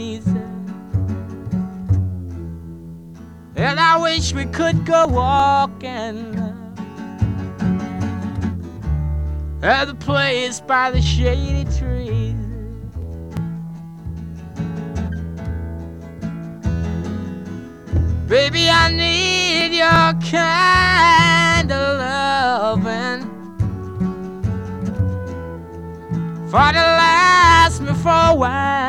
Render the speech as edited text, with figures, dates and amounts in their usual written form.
And I wish we could go walking at the place by the shady trees. Baby, I need your kind of loving for to last me for a while.